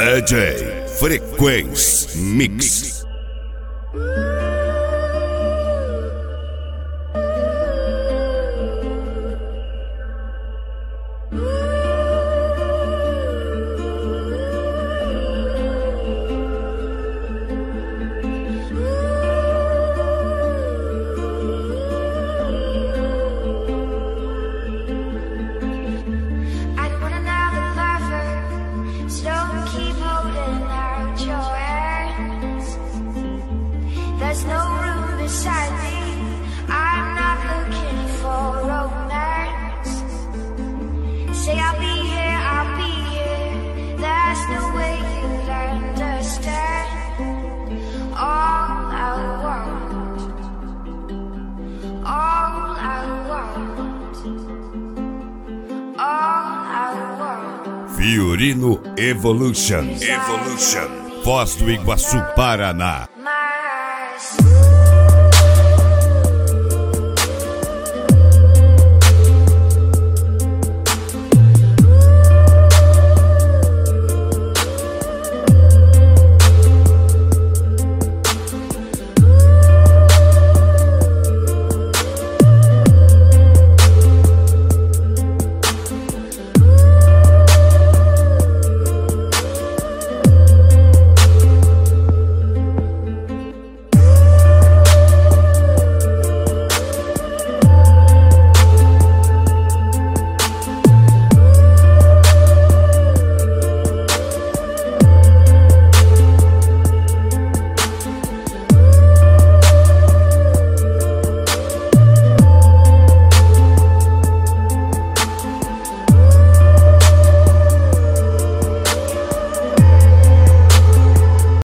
DJ Frequência Mix. There's no room beside me. I'm not looking for romance. Say I'll be here, I'll be here. There's no way you'd understand. All I want, all I want, all I want. Fiorino Evolution. Voz do Iguaçu, Paraná. My